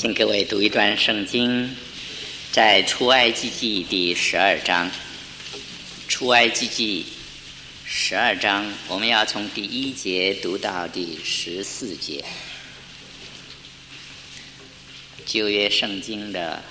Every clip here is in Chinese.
请各位读一段圣经，在出埃及记第12章。出埃及记12章，我们要从第1节读到第14节。旧约圣经的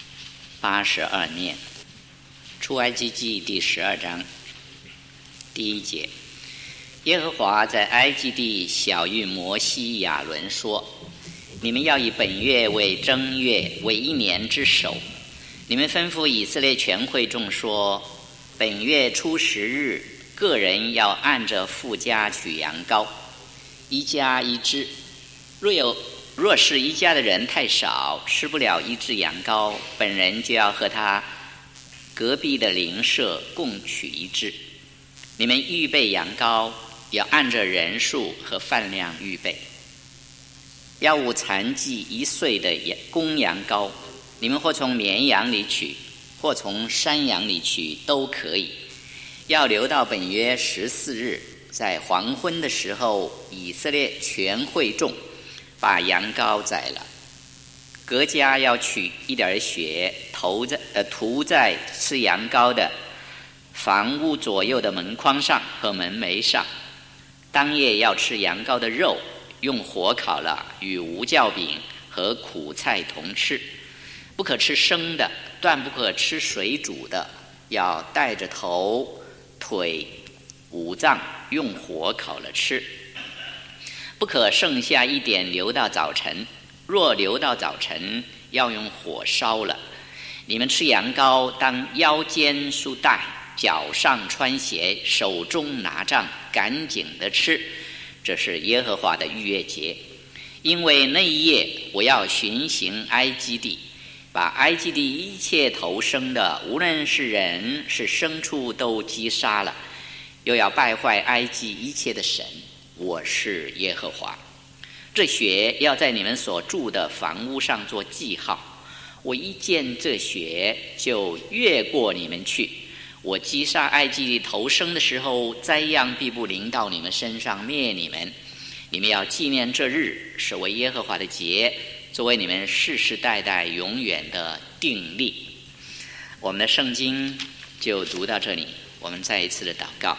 82念。出埃及记第12章第1节，耶和华在埃及地晓谕摩西亚伦说：你们要以本月为正月，为1年之首。你们吩咐以色列全会众说：本月初10日，个人要按着父家取羊羔，1家1只。若是一家的人太少，吃不了1只羊羔，本人就要和他隔壁的邻舍共取1只。你们预备羊羔，要按着人数和饭量预备。要无残疾1岁的公羊羔，你们或从绵羊里取，或从山羊里取，都可以。要留到本月14日，在黄昏的时候，以色列全会众把羊羔宰了。各家要取一点血，涂在吃羊羔的房屋左右的门框上和门楣上。当夜要吃羊羔的肉，用火烤了，与无酵饼和苦菜同吃。不可吃生的，断不可吃水煮的，要带着头、腿、五脏用火烤了吃。不可剩下一点留到早晨，若留到早晨，要用火烧了。你们吃羊羔，当腰间束带，脚上穿鞋，手中拿杖，赶紧的吃。这是耶和华的逾越节。因为那一夜我要巡行埃及地，把埃及地一切头生的，无论是人是牲畜，都击杀了，又要败坏埃及一切的神。我是耶和华。这血要在你们所住的房屋上做记号，我一见这血就越过你们去。我击杀埃及地头生的时候，灾殃必不临到你们身上，灭你们。你们要纪念这日，是为耶和华的节，作为你们世世代代永远的定例。我们的圣经就读到这里，我们再一次的祷告。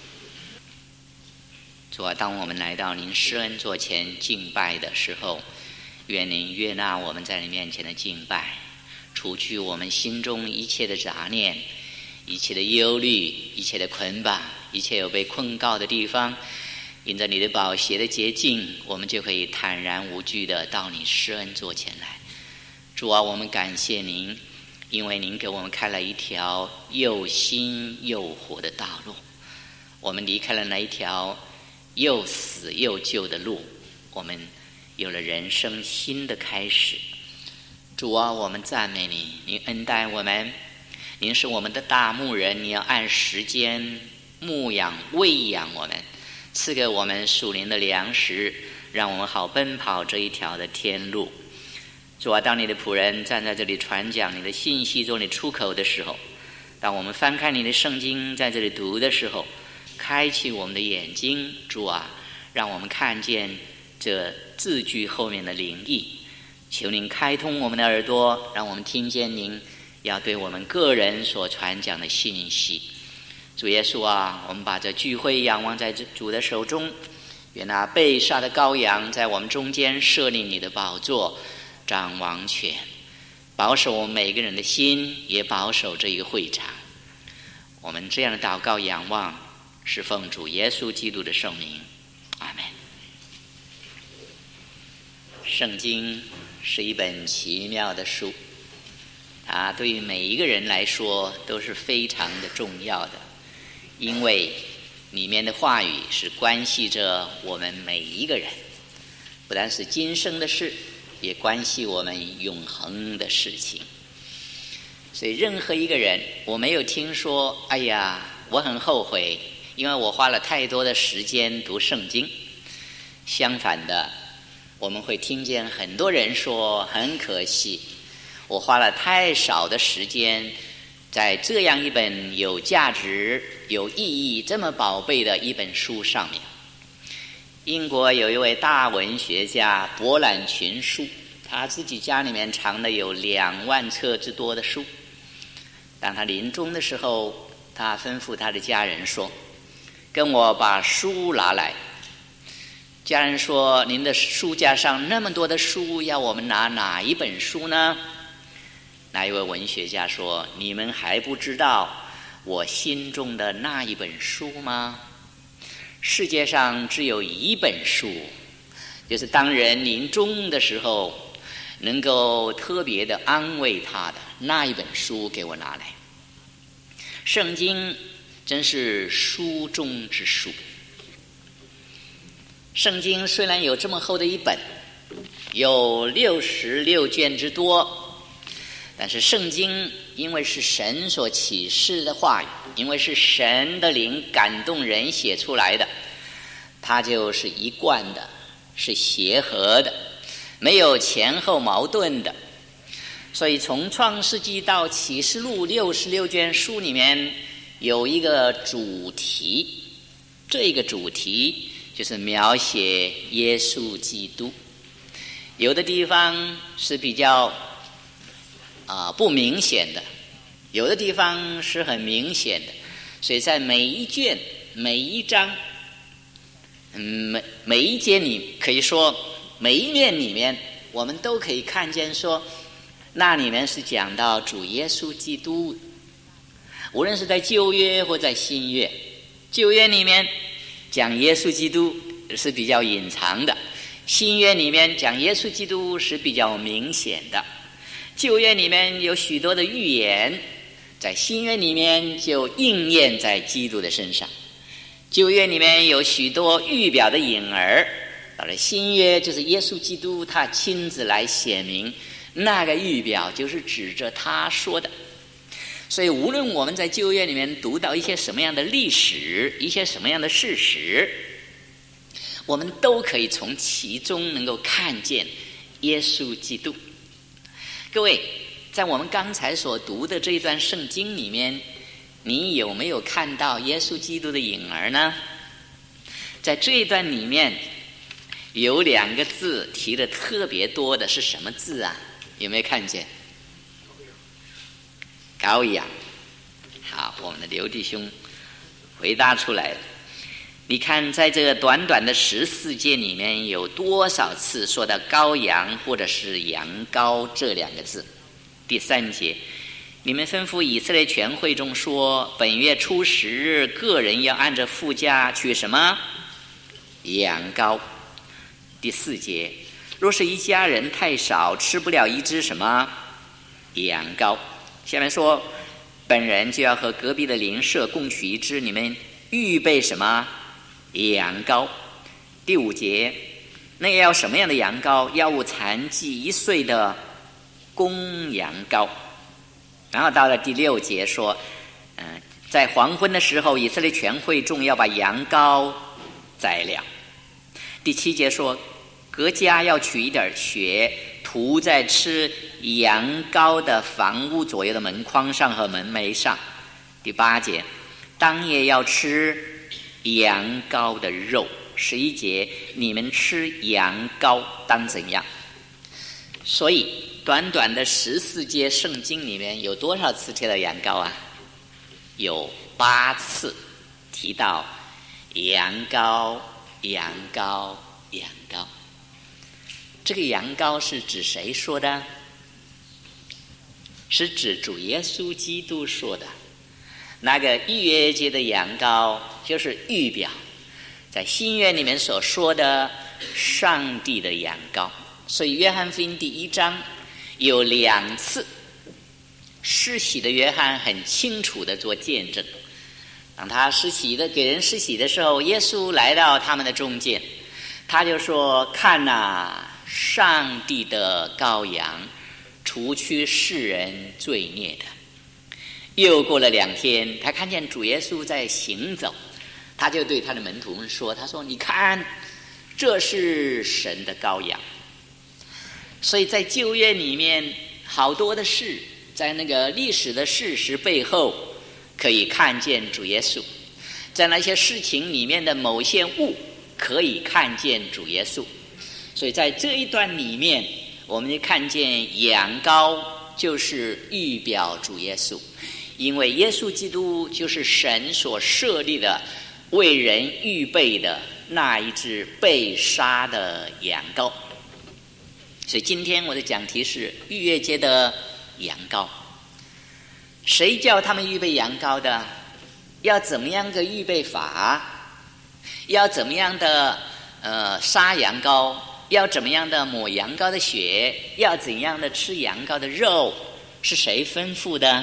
主啊，当我们来到您施恩座前敬拜的时候，愿您悦纳我们在你面前的敬拜，除去我们心中一切的杂念，一切的忧虑，一切的捆绑，一切有被控告的地方。因着你的宝血的洁净，我们就可以坦然无惧的到你施恩座前来。主啊，我们感谢您，因为您给我们开了一条又新又活的道路。我们离开了那一条又死又旧的路，我们有了人生新的开始。主啊，我们赞美你，您恩待我们，您是我们的大牧人，你要按时间牧养喂养我们，赐给我们属灵的粮食，让我们好奔跑这一条的天路。主啊，当你的仆人站在这里传讲你的信息做你出口的时候，当我们翻开你的圣经在这里读的时候，开启我们的眼睛。主啊，让我们看见这字句后面的灵意。求您开通我们的耳朵，让我们听见您要对我们个人所传讲的信息。主耶稣啊，我们把这聚会仰望在主的手中，愿那被杀的羔羊在我们中间设立你的宝座，掌王权，保守我们每个人的心，也保守这一个会场。我们这样的祷告仰望，是奉主耶稣基督的圣名，阿们。圣经是一本奇妙的书，它对于每一个人来说都是非常的重要的，因为里面的话语是关系着我们每一个人，不但是今生的事，也关系我们永恒的事情。所以任何一个人，我没有听说哎呀我很后悔，因为我花了太多的时间读圣经。相反的，我们会听见很多人说很可惜，我花了太少的时间在这样一本有价值有意义这么宝贝的一本书上面。英国有一位大文学家博览群书， 他自己家里面藏了有2万册之多的书。当他临终的时候，他吩咐他的家人说：跟我把书拿来。家人说：您的书架上那么多的书，要我们拿哪一本书呢？那一位文学家说：你们还不知道我心中的那一本书吗？世界上只有一本书，就是当人临终的时候能够特别的安慰他的那一本书，给我拿来。圣经真是书中之书。圣经虽然有这么厚的一本，有66卷之多，但是圣经因为是神所启示的话语，因为是神的灵感动人写出来的，它就是一贯的，是协和的，没有前后矛盾的。所以从创世纪到启示录66卷书里面有一个主题，这个主题就是描写耶稣基督。有的地方是比较不明显的，有的地方是很明显的，所以在每一卷每一章每一节里，可以说每一面里面我们都可以看见说，那里面是讲到主耶稣基督。无论是在旧约或在新约，旧约里面讲耶稣基督是比较隐藏的，新约里面讲耶稣基督是比较明显的。旧约里面有许多的预言，在新约里面就应验在基督的身上。旧约里面有许多预表的影儿，到了新约就是耶稣基督他亲自来显明，那个预表就是指着他说的。所以无论我们在旧约里面读到一些什么样的历史，一些什么样的事实，我们都可以从其中能够看见耶稣基督。各位，在我们刚才所读的这一段圣经里面，你有没有看到耶稣基督的影儿呢？在这一段里面有2个字提的特别多的，是什么字啊？有没有看见？羔羊。好，我们的刘弟兄回答出来了。你看在这个短短的14节里面有多少次说到羔羊或者是羊羔这2个字？第3节，你们吩咐以色列全会众说，本月初10日个人要按着父家取什么？羊羔。第4节，若是一家人太少，吃不了一只什么？羊羔。下面说，本人就要和隔壁的邻舍共取一只，你们预备什么？羊羔。第5节，那要什么样的羊羔？要无残疾1岁的公羊羔。然后到了第6节说，在黄昏的时候，以色列全会众要把羊羔宰了。第7节说，各家要取一点血，涂在吃羊羔的房屋左右的门框上和门楣上。第8节，当夜要吃羊羔的肉。11节，你们吃羊羔当怎样？所以短短的14节圣经里面有多少次提到羊羔啊？有8次提到羊羔，羊羔，羊羔。这个羊羔是指谁说的？是指主耶稣基督说的。那个逾越节的羊羔就是预表在新约里面所说的上帝的羊羔。所以约翰福音第1章有2次施洗的约翰很清楚的做见证。当他给人施洗的时候，耶稣来到他们的中间，他就说，看哪，上帝的羔羊，除去世人罪孽的。又过了2天，他看见主耶稣在行走，他就对他的门徒们说，他说，你看，这是神的羔羊。所以在旧约里面好多的事，在那个历史的事实背后可以看见主耶稣，在那些事情里面的某些物可以看见主耶稣。所以在这一段里面我们就看见羊羔就是预表主耶稣，因为耶稣基督就是神所设立的为人预备的那一只被杀的羊羔。所以今天我的讲题是逾越节的羊羔。谁叫他们预备羊羔的？要怎么样的预备法？要怎么样的杀羊羔？要怎么样的抹羊羔的血？要怎样的吃羊羔的肉？是谁吩咐的？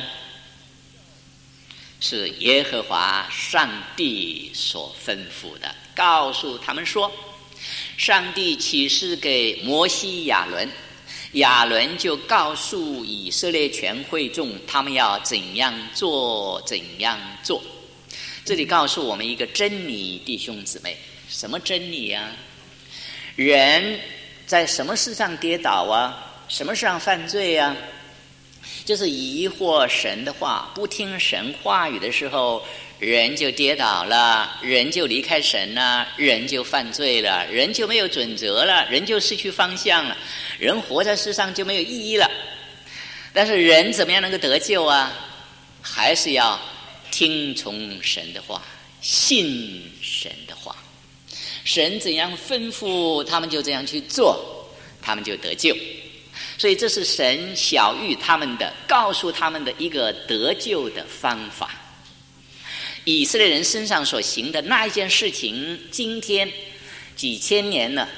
是耶和华上帝所吩咐的。告诉他们说，上帝启示给摩西亚伦，亚伦就告诉以色列全会众，他们要怎样做怎样做。这里告诉我们一个真理，弟兄姊妹，什么真理啊？人在什么事上跌倒啊？什么事上犯罪啊？就是疑惑神的话，不听神话语的时候，人就跌倒了，人就离开神了，人就犯罪了，人就没有准则了，人就失去方向了，人活在世上就没有意义了。但是人怎么样能够得救啊？还是要听从神的话，信神的话。神怎样吩咐他们就这样去做，他们就得救。所以这是神晓谕他们的，告诉他们的一个得救的方法。以色列人身上所行的那一件事情，今天几千年了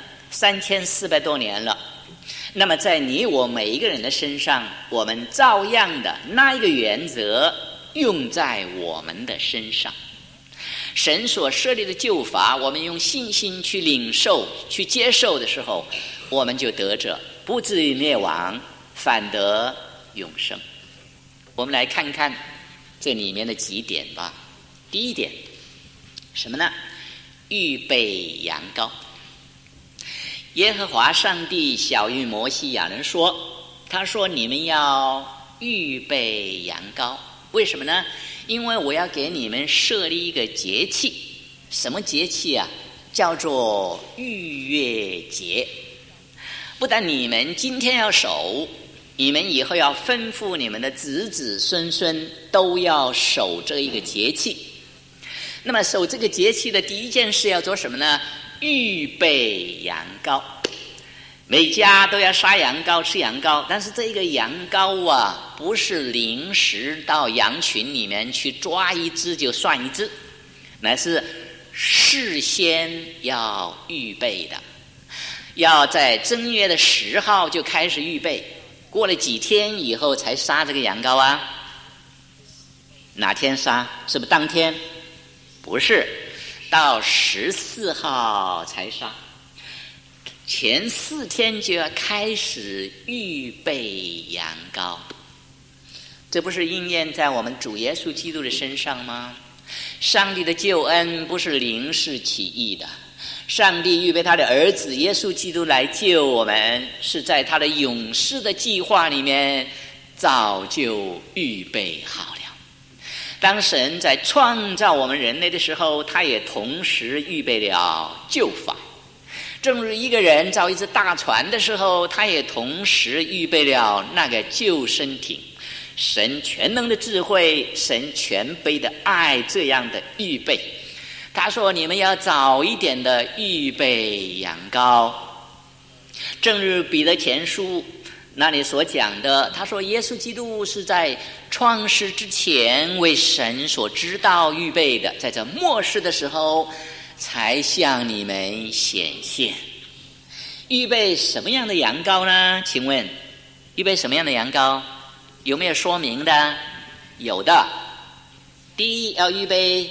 ，3400多年了，那么在你我每一个人的身上，我们照样的那一个原则用在我们的身上。神所设立的救法，我们用信心去领受去接受的时候，我们就得着不至于灭亡，反得永生。我们来看看这里面的几点吧。第一点什么呢？预备羊羔。耶和华上帝晓谕摩西亚伦说，他说你们要预备羊羔。为什么呢？因为我要给你们设立一个节期。什么节期啊？叫做逾越节。不但你们今天要守，你们以后要吩咐你们的子子孙孙都要守这一个节期。那么守这个节期的第一件事要做什么呢？预备羊羔。每家都要杀羊羔吃羊羔，但是这个羊羔啊，不是临时到羊群里面去抓一只就算一只，乃是事先要预备的，要在正月的10号就开始预备，过了几天以后才杀这个羊羔啊？哪天杀？是不是当天？不是，到14号才杀。前4天就要开始预备羊羔，这不是应验在我们主耶稣基督的身上吗？上帝的救恩不是临时起意的，上帝预备他的儿子耶稣基督来救我们，是在他的永世的计划里面早就预备好了。当神在创造我们人类的时候，他也同时预备了救法。正如一个人造一只大船的时候，他也同时预备了那个救生艇。神全能的智慧，神全备的爱，这样的预备。他说你们要早一点的预备羊羔。正如彼得前书那里所讲的，他说耶稣基督是在创世之前为神所知道预备的，在这末世的时候才向你们显现。预备什么样的羊羔呢？请问预备什么样的羊羔？有没有说明的？有的。第一，要预备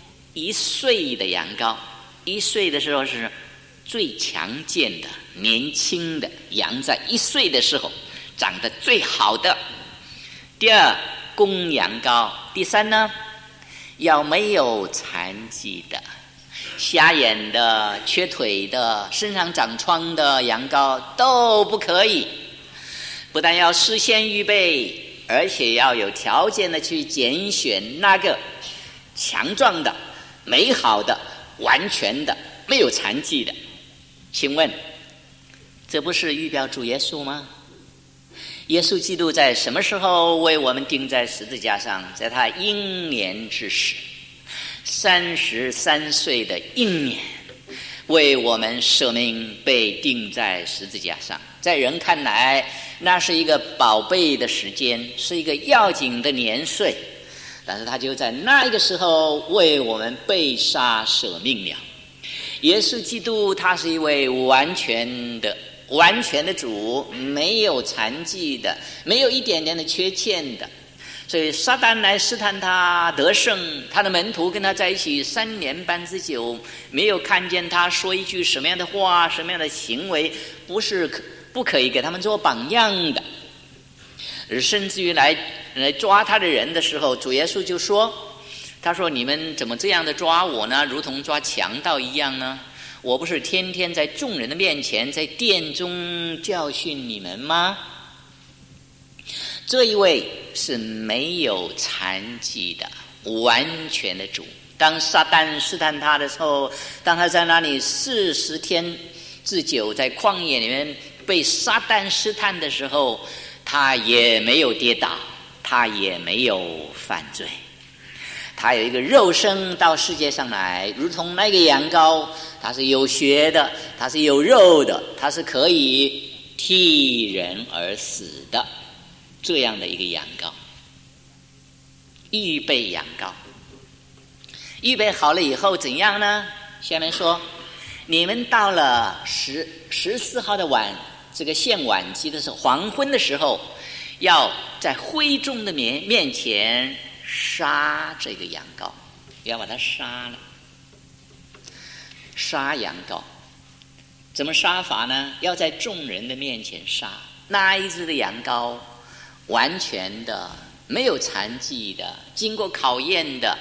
1岁的羊羔。1岁的时候是最强健的年轻的羊，在1岁的时候长得最好的。第二，公羊羔。第三呢，要没有残疾的，瞎眼的、缺腿的、身上长疮的羊羔都不可以。不但要事先预备，而且要有条件的去拣选那个强壮的、美好的、完全的、没有残疾的。请问这不是预表主耶稣吗？耶稣基督在什么时候为我们钉在十字架上？在他英年之时，33岁的英年，为我们舍命被钉在十字架上。在人看来，那是一个宝贝的时间，是一个要紧的年岁，但是他就在那一个时候为我们被杀舍命了。耶稣基督他是一位完全的主，没有残疾的，没有一点点的缺陷的。所以撒旦来试探他得胜，他的门徒跟他在一起3年半之久，没有看见他说一句什么样的话，什么样的行为不可以给他们做榜样的。而甚至于来抓他的人的时候，主耶稣就说，他说你们怎么这样的抓我呢？如同抓强盗一样呢？我不是天天在众人的面前在殿中教训你们吗？这一位是没有残疾的完全的主。当撒旦试探他的时候，当他在那里40天之久在旷野里面被撒旦试探的时候，他也没有跌倒，他也没有犯罪。他有一个肉身到世界上来，如同那个羊羔，它是有血的，它是有肉的，它是可以替人而死的，这样的一个羊羔，预备羊羔。预备好了以后怎样呢？下面说，你们到了14号的这个献晚期的时候，黄昏的时候，要在会众的面前杀这个羊羔，要把它杀了。杀羊羔怎么杀法呢？要在众人的面前杀。那一只的羊羔完全的没有残疾的，经过考验的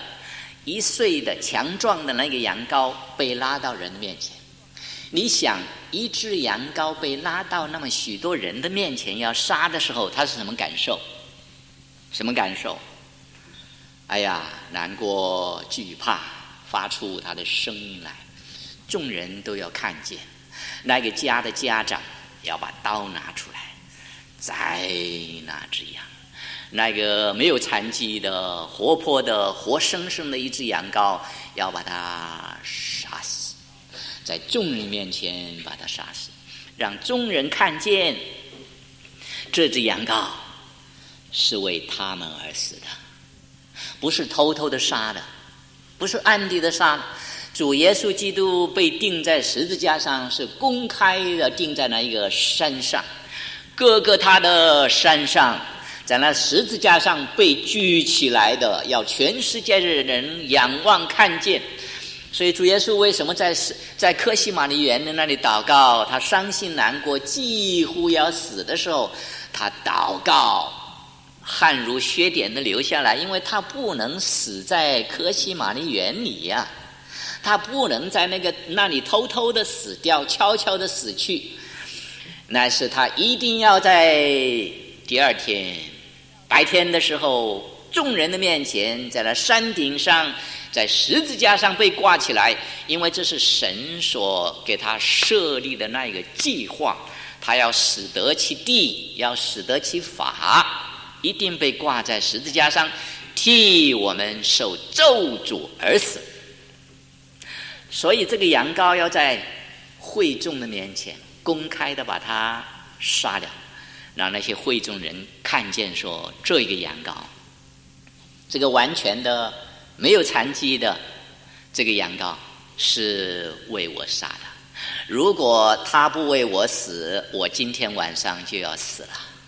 1岁的强壮的那个羊羔被拉到人的面前。你想一只羊羔被拉到那么许多人的面前要杀的时候，他是什么感受？什么感受？哎呀，难过惧怕，发出他的声音来，众人都要看见。那个家的家长要把刀拿出来宰那只羊。那个没有残疾的活泼的活生生的一只羊羔要把它杀死，在众人面前把它杀死，让众人看见这只羊羔是为他们而死的，不是偷偷的杀的，不是暗地的杀的。主耶稣基督被钉在十字架上，是公开的钉在那一个山上，各个他的山上，在那十字架上被举起来的，要全世界的人仰望看见。所以主耶稣为什么在客西马尼园的那里祷告？他伤心难过，几乎要死的时候，他祷告，汗如血点的流下来，因为他不能死在客西马尼园里呀，他不能在那里偷偷的死掉，悄悄的死去，那是他一定要在第2天白天的时候，众人的面前，在那山顶上，在十字架上被挂起来，因为这是神所给他设立的那一个计划，他要使得其地，要使得其法，一定被挂在十字架上，替我们受咒诅而死。所以这个羊羔要在会众的面前公开的把它杀了，让那些会众人看见说，这一个羊羔，这个完全的没有残疾的这个羊羔是为我杀的，如果他不为我死，我今天晚上就要死了。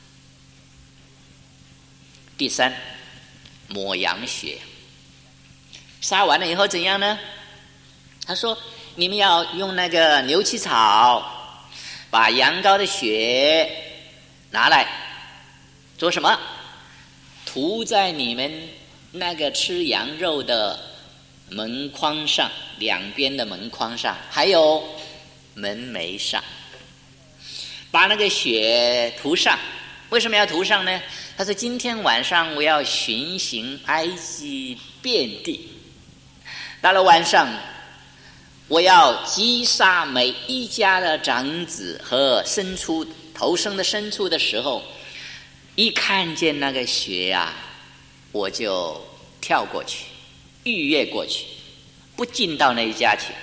第3，抹羊血。杀完了以后怎样呢？他说，你们要用那个牛膝草把羊羔的血拿来做什么？涂在你们那个吃羊肉的门框上，两边的门框上，还有门楣上，把那个血涂上。为什么要涂上呢？他说，今天晚上我要巡行埃及遍地，到了晚上我要击杀每一家的长子和牲畜头生的牲畜的时候，一看见那个血啊，我就跳过去，逾越过去，不进到那一家去。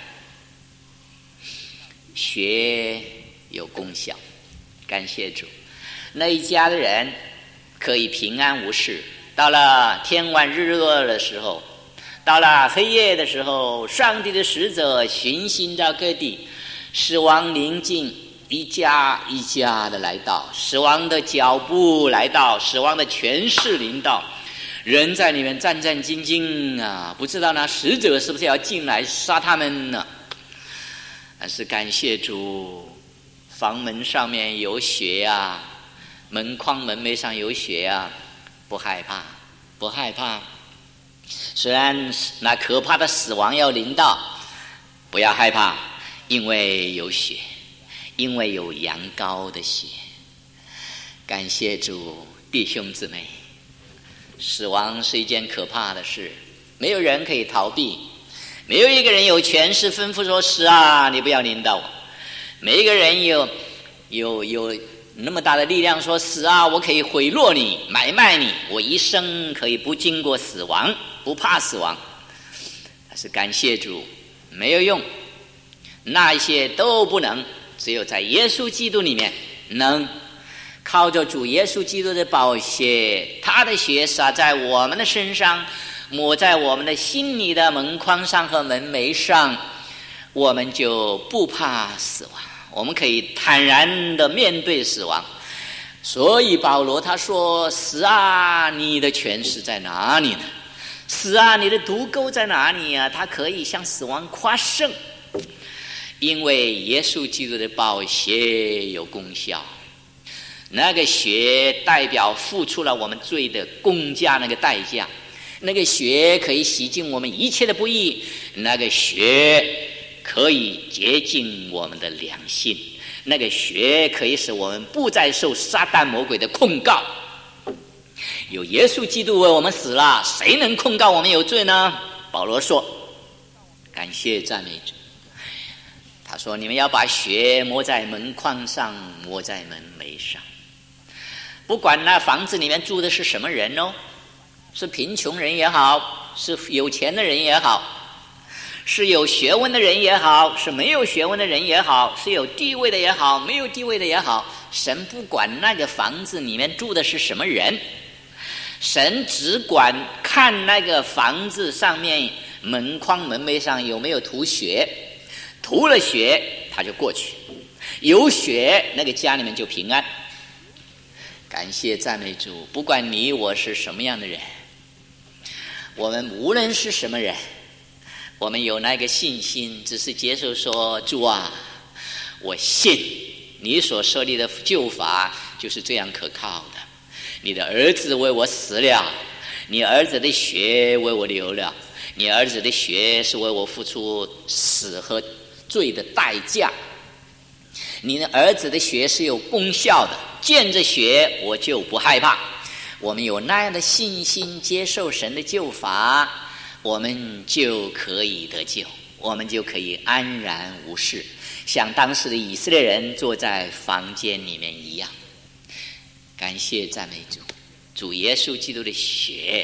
血有功效，感谢主，那一家的人可以平安无事。到了天晚日落的时候，到了黑夜的时候，上帝的使者巡行到各地，死亡临近，一家一家的来到，死亡的脚步来到，死亡的权势临到，人在里面战战兢兢啊，不知道那使者是不是要进来杀他们呢？但是感谢主，房门上面有血啊，门框门楣上有血啊，不害怕，不害怕。虽然那可怕的死亡要临到，不要害怕，因为有血，因为有羊羔的血。感谢主，弟兄姊妹，死亡是一件可怕的事，没有人可以逃避，没有一个人有权势吩咐说死啊，你不要临到我。每一个人有那么大的力量说死啊，我可以贿赂你，买卖你，我一生可以不经过死亡，不怕死亡。但是感谢主，没有用，那一些都不能，只有在耶稣基督里面能。靠着主耶稣基督的宝血，他的血洒在我们的身上，抹在我们的心里的门框上和门楣上，我们就不怕死亡，我们可以坦然的面对死亡。所以保罗他说，死啊，你的权势在哪里呢？死啊，你的毒钩在哪里啊？他可以向死亡夸胜，因为耶稣基督的宝血有功效。那个血代表付出了我们罪的公价，那个代价，那个血可以洗净我们一切的不义，那个血可以洁净我们的良心，那个血可以使我们不再受撒旦魔鬼的控告。有耶稣基督为我们死了，谁能控告我们有罪呢？保罗说，感谢赞美主，他说你们要把血抹在门框上，抹在门楣上。不管那房子里面住的是什么人哦，是贫穷人也好，是有钱的人也好，是有学问的人也好，是没有学问的人也好，是有地位的也好，没有地位的也好，神不管那个房子里面住的是什么人，神只管看那个房子上面门框门楣上有没有涂血，涂了血他就过去，有血那个家里面就平安。感谢赞美主，不管你我是什么样的人，我们无论是什么人，我们有那个信心，只是接受说，主啊，我信你所设立的救法就是这样可靠的，你的儿子为我死了，你儿子的血为我流了，你儿子的血是为我付出死和罪的代价，你的儿子的血是有功效的，见着血我就不害怕。我们有那样的信心，接受神的救法，我们就可以得救，我们就可以安然无事，像当时的以色列人坐在房间里面一样。感谢赞美主，主耶稣基督的血，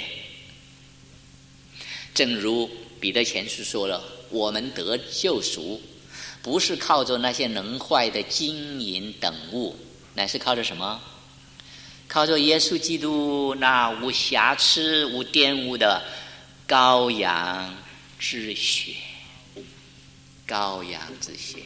正如彼得前书说了，我们得救赎不是靠着那些能坏的金银等物，乃是靠着什么？靠着耶稣基督那无瑕疵无玷污的羔羊之血，羔羊之血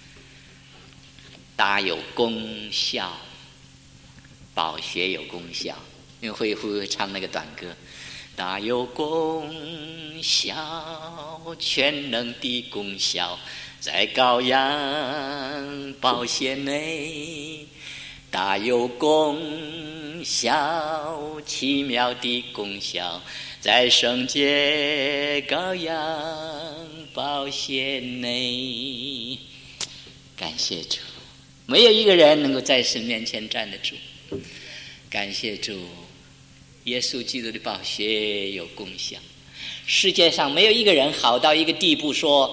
大有功效，宝血有功效。因为会唱那个短歌，大有功效，全能的功效在羔羊宝血内，大有功效，奇妙的功效在圣洁羔羊宝血内。感谢主，没有一个人能够在神面前站得住。感谢主，耶稣基督的宝血有功效。世界上没有一个人好到一个地步说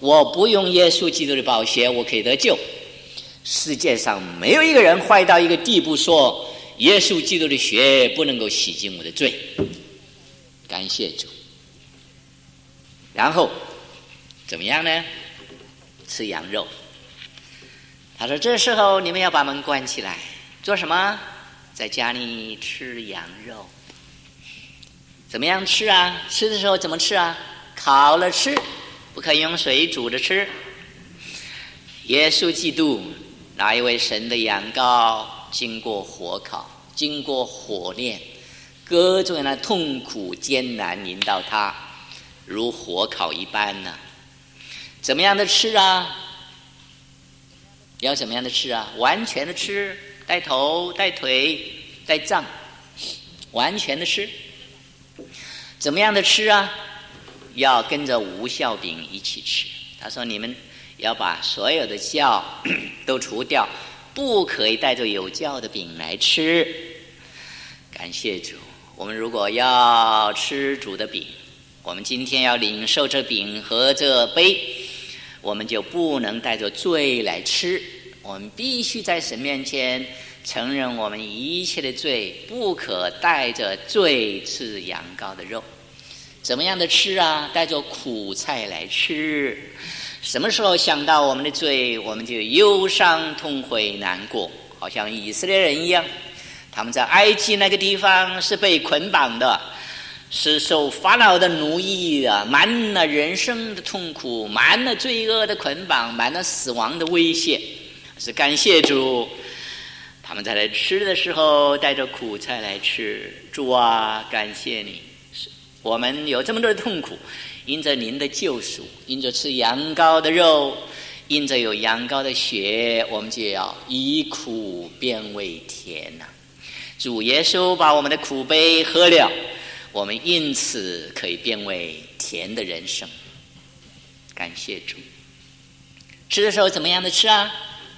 我不用耶稣基督的宝血，我可以得救。世界上没有一个人坏到一个地步，说耶稣基督的血不能够洗净我的罪。感谢主。然后怎么样呢？吃羊肉。他说这时候你们要把门关起来，做什么？在家里吃羊肉。怎么样吃啊？吃的时候怎么吃啊？烤了吃，不可以用水煮着吃。耶稣基督那一位神的羊羔，经过火烤，经过火炼，各种的痛苦艰难临到他，如火烤一般呢。怎么样的吃啊？要怎么样的吃啊？完全的吃，带头带腿带脏，完全的吃。怎么样的吃啊？要跟着无酵饼一起吃。他说你们要把所有的酵都除掉，不可以带着有酵的饼来吃。感谢主，我们如果要吃主的饼，我们今天要领受这饼和这杯，我们就不能带着罪来吃。我们必须在神面前承认我们一切的罪，不可带着罪吃羊羔的肉。怎么样的吃啊？带着苦菜来吃。什么时候想到我们的罪，我们就忧伤痛悔难过，好像以色列人一样。他们在埃及那个地方是被捆绑的，是受法老的奴役的，满了人生的痛苦，满了罪恶的捆绑，满了死亡的威胁。是感谢主，他们在来吃的时候带着苦菜来吃。主啊，感谢你，我们有这么多的痛苦，因着您的救赎，因着吃羊羔的肉，因着有羊羔的血，我们就要以苦变为甜啊。主耶稣把我们的苦杯喝了，我们因此可以变为甜的人生。感谢主。吃的时候怎么样的吃啊？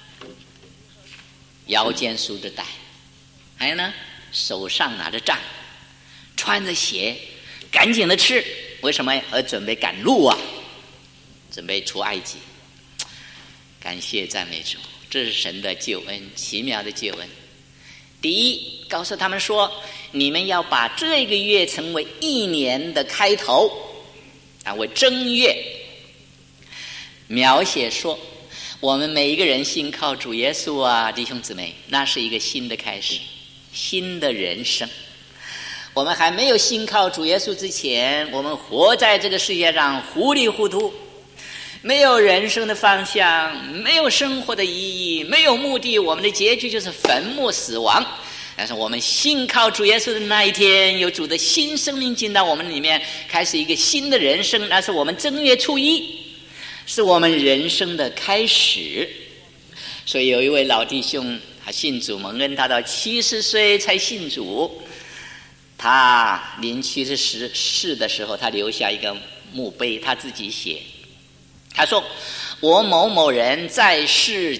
腰间束着带，还有呢，手上拿着杖，穿着鞋，赶紧的吃。为什么？而准备赶路啊，准备出埃及。感谢赞美主，这是神的救恩，奇妙的救恩。第一，告诉他们说，你们要把这个月成为一年的开头，为正月。描写说，我们每一个人信靠主耶稣啊，弟兄姊妹，那是一个新的开始，新的人生。我们还没有信靠主耶稣之前，我们活在这个世界上糊里糊涂，没有人生的方向，没有生活的意义，没有目的，我们的结局就是坟墓死亡。但是我们信靠主耶稣的那一天，有主的新生命进到我们里面，开始一个新的人生，那是我们正月初一，是我们人生的开始。所以有一位老弟兄，他信主蒙恩，他到70岁才信主。他临去世的时候，他留下一个墓碑，他自己写，他说，我某某人在世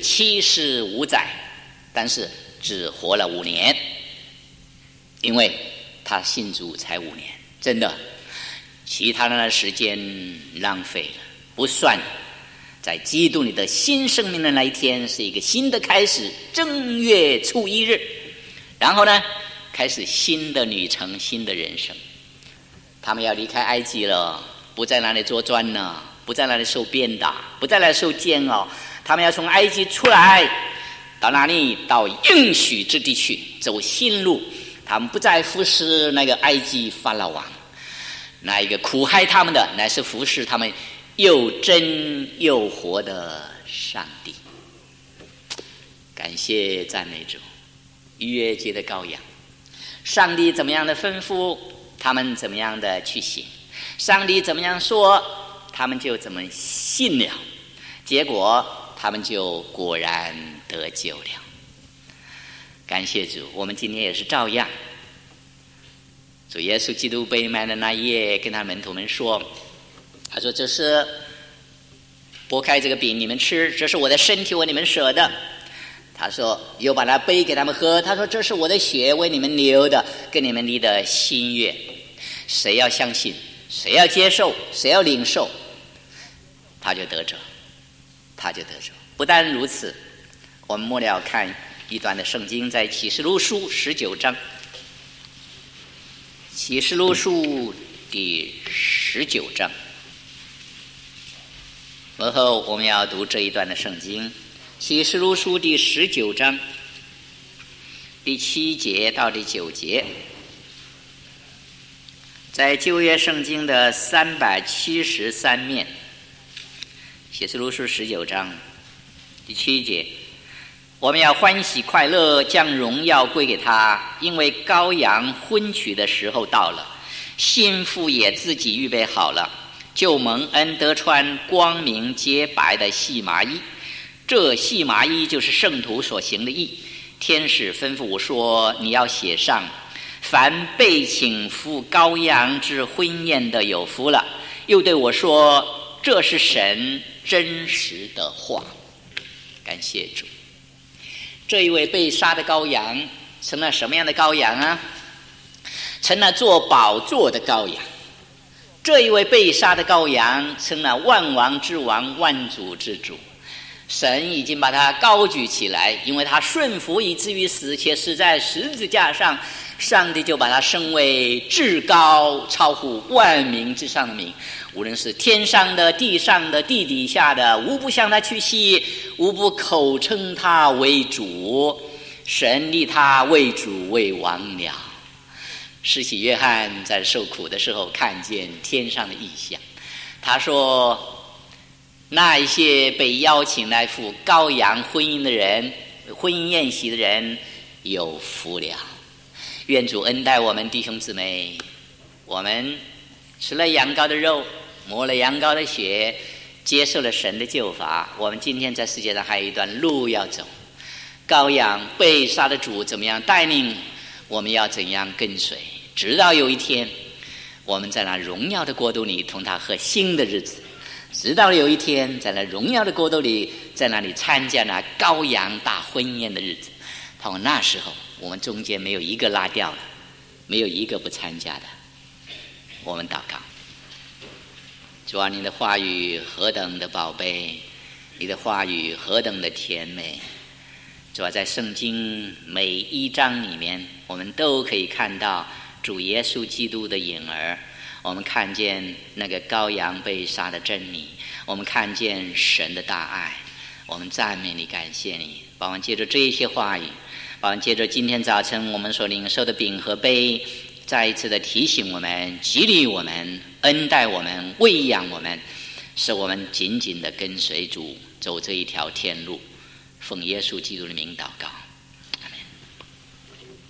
75载，但是只活了5年，因为他信主才5年，真的其他的时间浪费了，不算在基督里的新生命的那一天，是一个新的开始，正月初一日，然后呢开始新的旅程，新的人生。他们要离开埃及了，不在那里做砖了，不在那里受鞭打，不在那里受煎熬，他们要从埃及出来，到哪里？到应许之地去，走新路。他们不再服侍那个埃及法老王，那一个苦害他们的，乃是服侍他们又真又活的上帝。感谢赞美主，逾越节的羔羊。上帝怎么样的吩咐，他们怎么样的去行，上帝怎么样说，他们就怎么信了，结果他们就果然得救了。感谢主，我们今天也是照样。主耶稣基督被卖的那一夜，跟他门徒们说，他说，这是拨开这个饼你们吃，这是我的身体为你们舍的。他说又把那杯给他们喝，他说这是我的血为你们流的，跟你们立的新约。谁要相信，谁要接受，谁要领受， 他就得着。不但如此，我们末了看一段的圣经，在启示录书19章，启示录书第19章。然后我们要读这一段的圣经，启示录书第19章第7节到第9节。在旧约圣经的373面，启示录书19章第7节，我们要欢喜快乐，将荣耀归给他，因为羔羊婚娶的时候到了，新妇也自己预备好了，就蒙恩得穿光明洁白的细麻衣。这细麻衣就是圣徒所行的义。天使吩咐我说，你要写上，凡被请赴羔羊之婚宴的有福了。又对我说，这是神真实的话。感谢主。这一位被杀的羔羊成了什么样的羔羊啊？成了做宝座的羔羊。这一位被杀的羔羊成了万王之王，万主之主。神已经把他高举起来，因为他顺服以至于死，且是在十字架上，上帝就把他升为至高，超乎万民之上的名。无论是天上的、地上的、地底下的，无不向他屈膝，无不口称他为主。神立他为主为王了。施洗约翰在受苦的时候看见天上的异象，他说，那一些被邀请来赴羔羊婚姻宴席的人有福了。愿主恩待我们弟兄姊妹，我们吃了羊羔的肉，摸了羊羔的血，接受了神的救罚。我们今天在世界上还有一段路要走，羔羊被杀的主怎么样带领，我们要怎样跟随，直到有一天我们在那荣耀的国度里同他和新的日子，直到有一天在那荣耀的国度里，在那里参加那羔羊大婚宴的日子。到那时候我们中间没有一个拉掉了，没有一个不参加的。我们祷告。主啊，你的话语何等的宝贝，你的话语何等的甜美。主啊，在圣经每一章里面，我们都可以看到主耶稣基督的影儿，我们看见那个羔羊被杀的真理，我们看见神的大爱。我们赞美你，感谢你，把我们借着这一些话语，把我们借着今天早晨我们所领受的饼和杯，再一次的提醒我们，激励我们，恩待我们，喂养我们，使我们紧紧的跟随主走这一条天路。奉耶稣基督的名祷告。